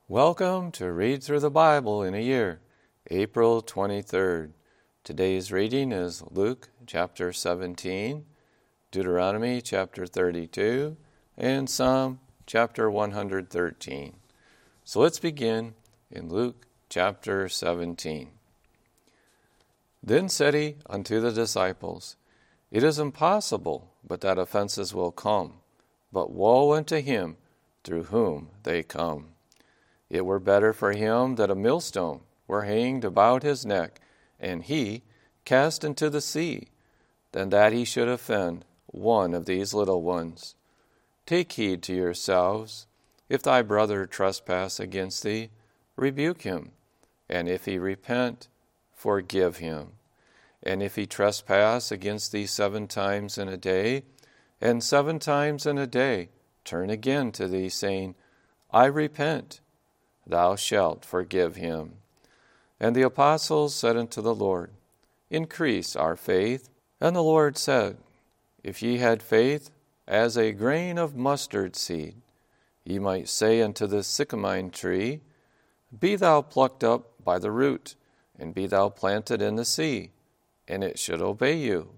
Welcome to Read Through the Bible in a Year, April 23rd. Today's reading is Luke chapter 17, Deuteronomy chapter 32, and Psalm chapter 113. So let's begin in Luke chapter 17. Then said he unto the disciples, It is impossible but that offenses will come, but woe unto him through whom they come. It were better for him that a millstone were hanged about his neck, and he cast into the sea, than that he should offend one of these little ones. Take heed to yourselves. If thy brother trespass against thee, rebuke him, and if he repent, forgive him. And if he trespass against thee 7 times in a day, and 7 times in a day turn again to thee, saying, I repent, thou shalt forgive him. And the apostles said unto the Lord, Increase our faith. And the Lord said, If ye had faith as a grain of mustard seed, ye might say unto this sycamine tree, Be thou plucked up by the root, and be thou planted in the sea, and it should obey you.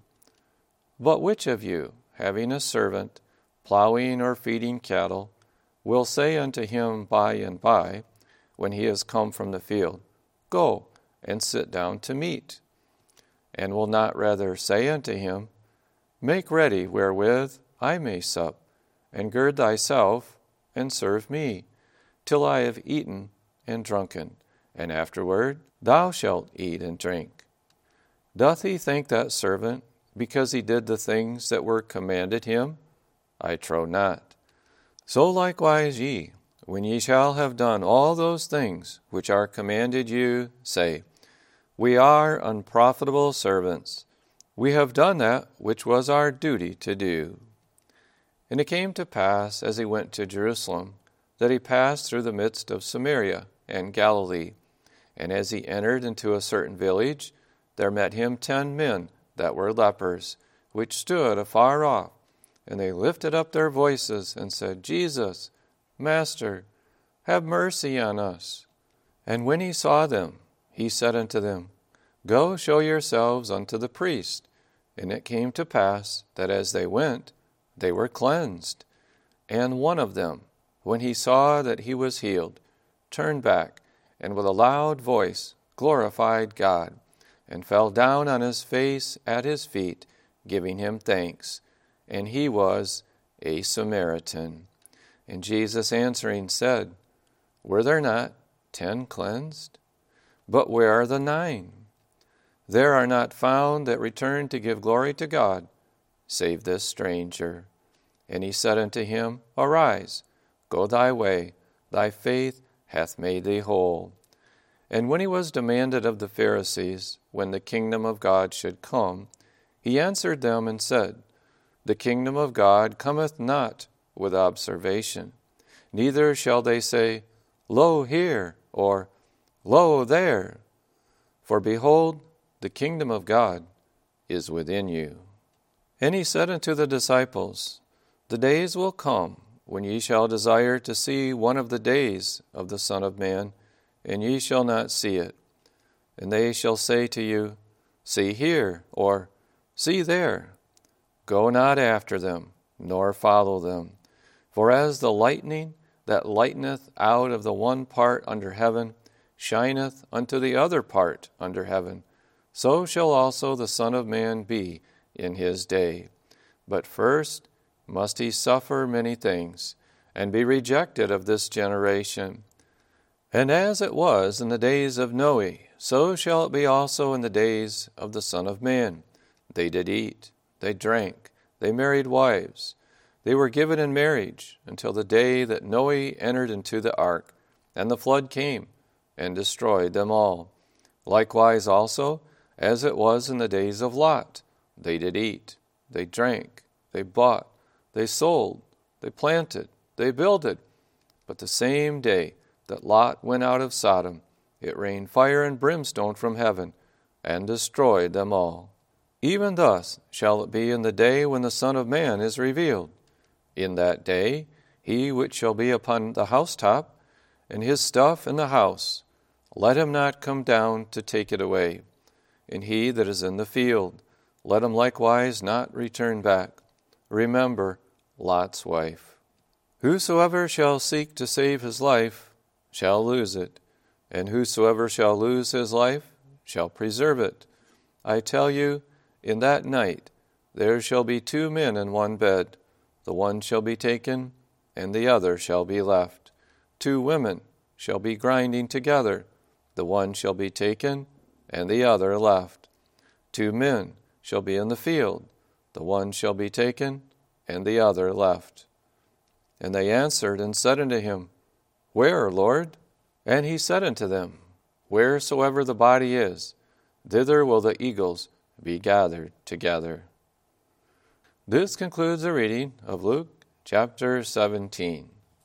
But which of you, having a servant, plowing or feeding cattle, will say unto him by and by, when he is come from the field, Go and sit down to meat? And will not rather say unto him, Make ready wherewith I may sup, and gird thyself, and serve me, till I have eaten and drunken, and afterward thou shalt eat and drink. Doth he thank that servant, because he did the things that were commanded him? I trow not. So likewise ye, when ye shall have done all those things which are commanded you, say, We are unprofitable servants. We have done that which was our duty to do. And it came to pass, as he went to Jerusalem, that he passed through the midst of Samaria and Galilee. And as he entered into a certain village, there met him 10 men that were lepers, which stood afar off. And they lifted up their voices and said, Jesus, Master, have mercy on us. And when he saw them, he said unto them, Go show yourselves unto the priest. And it came to pass that as they went, they were cleansed. And one of them, when he saw that he was healed, turned back, and with a loud voice glorified God, and fell down on his face at his feet, giving him thanks. And he was a Samaritan. And Jesus answering said, Were there not 10 cleansed? But where are the 9? There are not found that returned to give glory to God, save this stranger. And he said unto him, Arise, go thy way, thy faith hath made thee whole. And when he was demanded of the Pharisees, when the kingdom of God should come, he answered them and said, The kingdom of God cometh not with observation, neither shall they say, Lo here, or Lo there. For behold, the kingdom of God is within you. And he said unto the disciples, The days will come, when ye shall desire to see one of the days of the Son of Man, and ye shall not see it. And they shall say to you, See here, or See there. Go not after them, nor follow them. For as the lightning that lighteneth out of the one part under heaven shineth unto the other part under heaven, so shall also the Son of Man be in his day. But first must he suffer many things, and be rejected of this generation. And as it was in the days of Noe, so shall it be also in the days of the Son of Man. They did eat, they drank, they married wives. They were given in marriage until the day that Noe entered into the ark, and the flood came and destroyed them all. Likewise also, as it was in the days of Lot, they did eat, they drank, they bought, they sold, they planted, they builded. But the same day that Lot went out of Sodom, it rained fire and brimstone from heaven, and destroyed them all. Even thus shall it be in the day when the Son of Man is revealed. In that day, he which shall be upon the housetop, and his stuff in the house, let him not come down to take it away. And he that is in the field, let him likewise not return back. Remember Lot's wife. Whosoever shall seek to save his life shall lose it, and whosoever shall lose his life shall preserve it. I tell you, in that night there shall be 2 men in one bed, the one shall be taken, and the other shall be left. 2 women shall be grinding together, the one shall be taken, and the other left. 2 men shall be in the field, the one shall be taken, and the other left. And they answered and said unto him, Where, Lord? And he said unto them, Wheresoever the body is, thither will the eagles be gathered together. This concludes the reading of Luke chapter 17.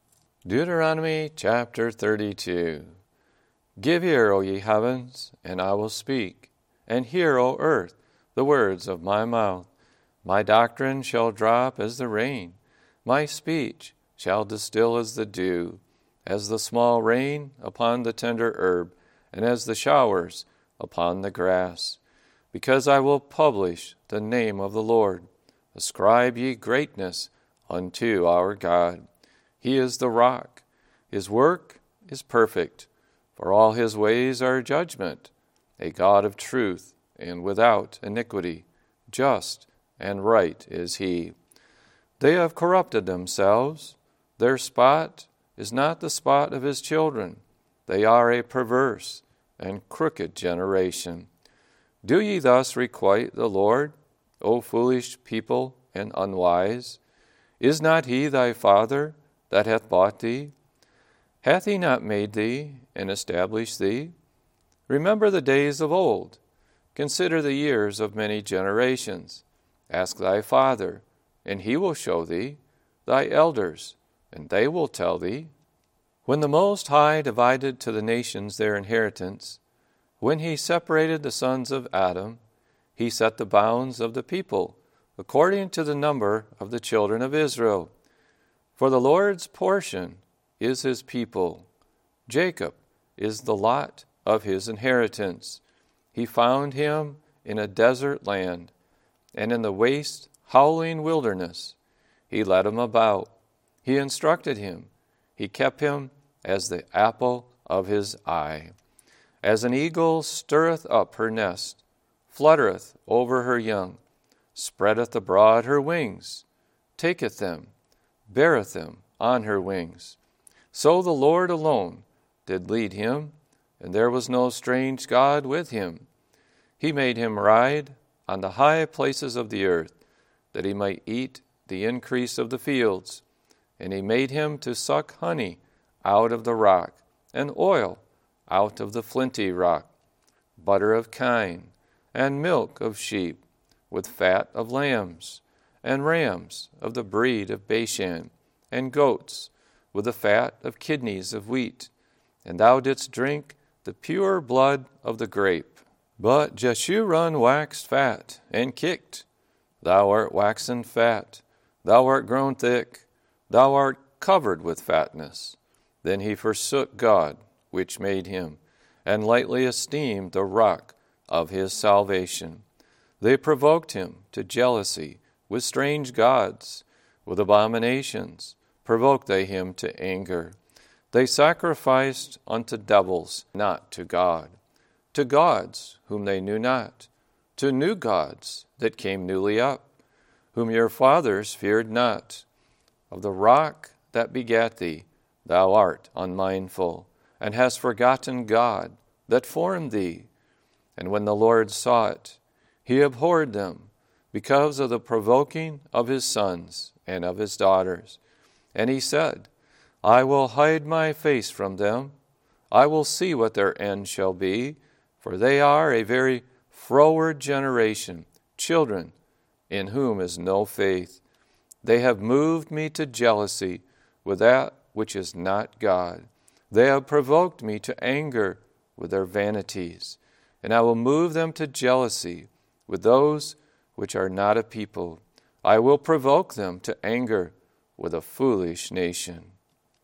Deuteronomy chapter 32. Give ear, O ye heavens, and I will speak, and hear, O earth, the words of my mouth. My doctrine shall drop as the rain, my speech shall distill as the dew, as the small rain upon the tender herb, and as the showers upon the grass. Because I will publish the name of the Lord. Ascribe ye greatness unto our God. He is the rock. His work is perfect, for all his ways are judgment. A God of truth and without iniquity, just and right is he. They have corrupted themselves. Their spot is not the spot of his children. They are a perverse and crooked generation. Do ye thus requite the Lord, O foolish people and unwise? Is not he thy father that hath bought thee? Hath he not made thee and established thee? Remember the days of old. Consider the years of many generations. Ask thy father, and he will show thee, thy elders, and they will tell thee. When the Most High divided to the nations their inheritance, when he separated the sons of Adam, he set the bounds of the people according to the number of the children of Israel. For the Lord's portion is his people. Jacob is the lot of his inheritance. He found him in a desert land, and in the waste, howling wilderness. He led him about. He instructed him. He kept him as the apple of his eye. As an eagle stirreth up her nest, fluttereth over her young, spreadeth abroad her wings, taketh them, beareth them on her wings. So the Lord alone did lead him, and there was no strange God with him. He made him ride on the high places of the earth, that he might eat the increase of the fields. And he made him to suck honey out of the rock, and oil out of the flinty rock, butter of kine, and milk of sheep, with fat of lambs, and rams of the breed of Bashan, and goats, with the fat of kidneys of wheat. And thou didst drink the pure blood of the grape. But Jeshurun waxed fat, and kicked. Thou art waxen fat, thou art grown thick, thou art covered with fatness. Then he forsook God, which made him, and lightly esteemed the rock of his salvation. They provoked him to jealousy with strange gods, with abominations provoked they him to anger. They sacrificed unto devils, not to God, to gods whom they knew not, to new gods that came newly up, whom your fathers feared not. Of the rock that begat thee, thou art unmindful, and hast forgotten God that formed thee. And when the Lord saw it, he abhorred them, because of the provoking of his sons and of his daughters. And he said, I will hide my face from them. I will see what their end shall be, for they are a very froward generation, children in whom is no faith. They have moved me to jealousy with that which is not God. They have provoked me to anger with their vanities, and I will move them to jealousy with those which are not a people. I will provoke them to anger with a foolish nation.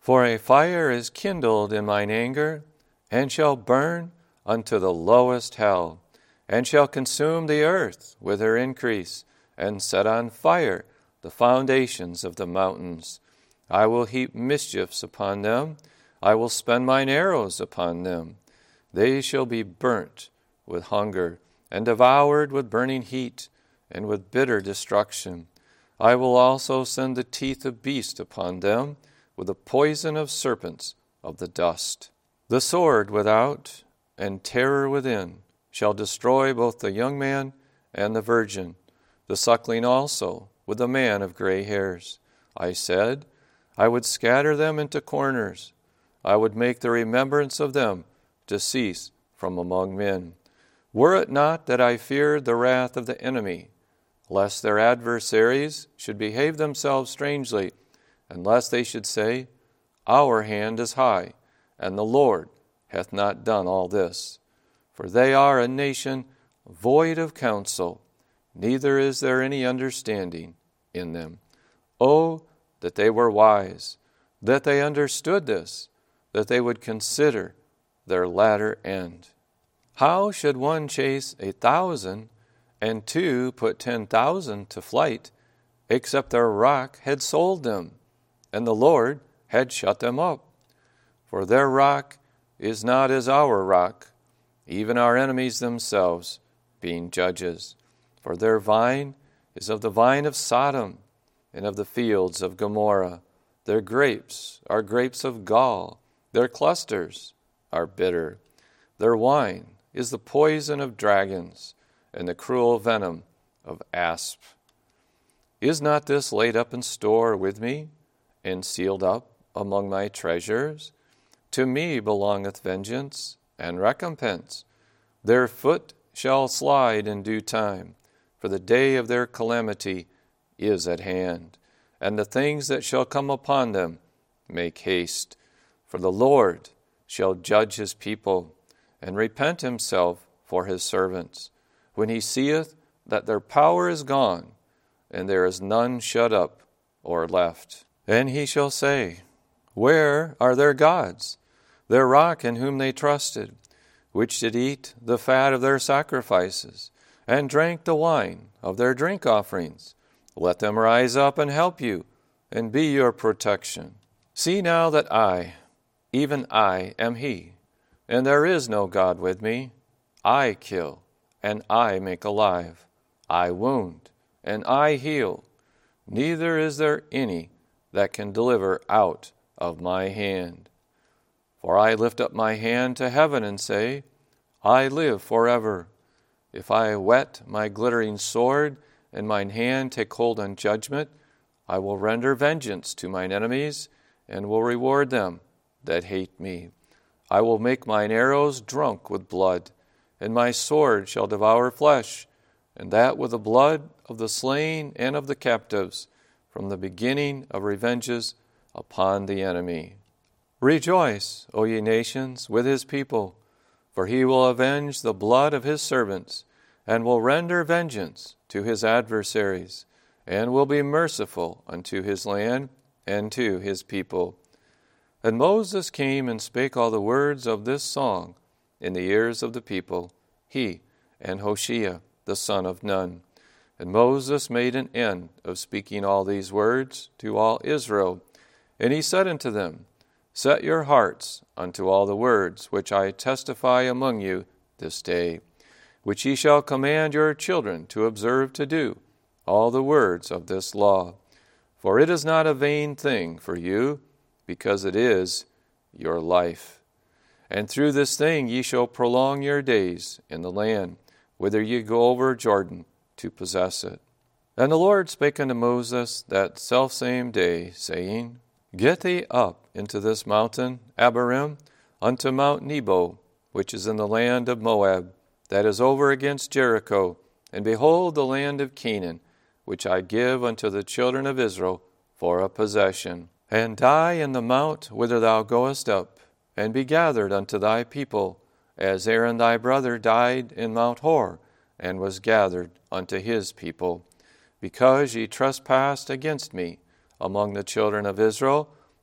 For a fire is kindled in mine anger, and shall burn unto the lowest hell, and shall consume the earth with her increase, and set on fire the foundations of the mountains. I will heap mischiefs upon them, I will spend mine arrows upon them. They shall be burnt with hunger, and devoured with burning heat, and with bitter destruction. I will also send the teeth of beasts upon them, with the poison of serpents of the dust. The sword without, and terror within, shall destroy both the young man and the virgin, the suckling also, with the man of gray hairs. I said, I would scatter them into corners. I would make the remembrance of them to cease from among men. Were it not that I feared the wrath of the enemy, lest their adversaries should behave themselves strangely, and lest they should say, Our hand is high, and the Lord hath not done all this. For they are a nation void of counsel, neither is there any understanding in them. Oh, that they were wise, that they understood this, that they would consider their latter end. How should one chase 1,000, and two put 10,000 to flight, except their rock had sold them, and the Lord had shut them up? For their rock is not as our rock, even our enemies themselves being judges. For their vine is of the vine of Sodom, and of the fields of Gomorrah. Their grapes are grapes of gall, their clusters are bitter. Their wine is the poison of dragons, and the cruel venom of asp. Is not this laid up in store with me, and sealed up among my treasures? To me belongeth vengeance and recompense. Their foot shall slide in due time, for the day of their calamity is at hand, and the things that shall come upon them make haste. For the Lord shall judge his people, and repent himself for his servants, when he seeth that their power is gone, and there is none shut up or left. And he shall say, Where are their gods, their rock in whom they trusted, which did eat the fat of their sacrifices, and drank the wine of their drink offerings? Let them rise up and help you, and be your protection. See now that I, even I, am he, and there is no God with me. I kill, and I make alive. I wound, and I heal. Neither is there any that can deliver out of my hand. For I lift up my hand to heaven and say, I live forever. If I whet my glittering sword, and mine hand take hold on judgment, I will render vengeance to mine enemies, and will reward them that hate me. I will make mine arrows drunk with blood, and my sword shall devour flesh, and that with the blood of the slain and of the captives, from the beginning of revenges upon the enemy. Rejoice, O ye nations, with his people, for he will avenge the blood of his servants, and will render vengeance to his adversaries, and will be merciful unto his land and to his people. And Moses came and spake all the words of this song in the ears of the people, he and Hoshea the son of Nun. And Moses made an end of speaking all these words to all Israel. And he said unto them, Set your hearts unto all the words which I testify among you this day, which ye shall command your children to observe to do, all the words of this law. For it is not a vain thing for you, because it is your life. And through this thing ye shall prolong your days in the land, whither ye go over Jordan to possess it. And the Lord spake unto Moses that selfsame day, saying, Get thee up into this mountain, Abarim, unto Mount Nebo, which is in the land of Moab, that is over against Jericho, and behold the land of Canaan, which I give unto the children of Israel for a possession. And die in the mount whither thou goest up, and be gathered unto thy people, as Aaron thy brother died in Mount Hor, and was gathered unto his people, because ye trespassed against me among the children of Israel,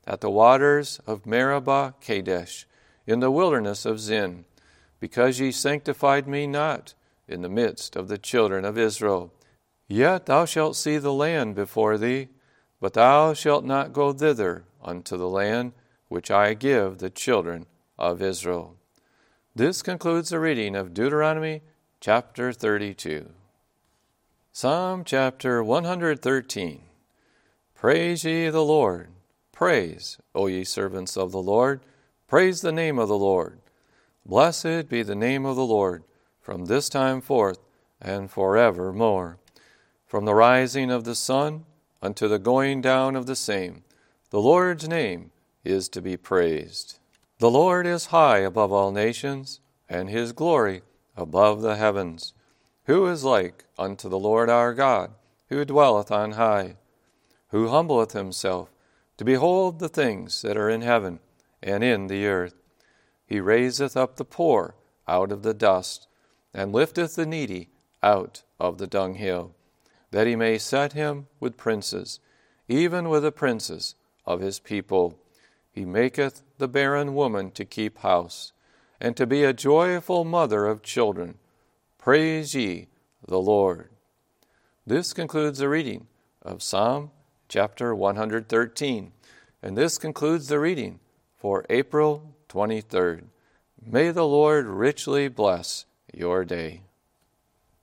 at the waters of Meribah Kadesh, in the wilderness of Zin, because ye sanctified me not in the midst of the children of Israel. Yet thou shalt see the land before thee, but thou shalt not go thither unto the land which I give the children of Israel. This concludes the reading of Deuteronomy chapter 32. Psalm chapter 113. Praise ye the Lord. Praise, O ye servants of the Lord. Praise the name of the Lord. Blessed be the name of the Lord, from this time forth and forevermore. From the rising of the sun unto the going down of the same, the Lord's name is to be praised. The Lord is high above all nations, and his glory above the heavens. Who is like unto the Lord our God, who dwelleth on high, who humbleth himself to behold the things that are in heaven and in the earth? He raiseth up the poor out of the dust, and lifteth the needy out of the dunghill, that he may set him with princes, even with the princes of his people. He maketh the barren woman to keep house, and to be a joyful mother of children. Praise ye the Lord. This concludes the reading of Psalm chapter 113, and this concludes the reading for April 23rd. May the Lord richly bless your day.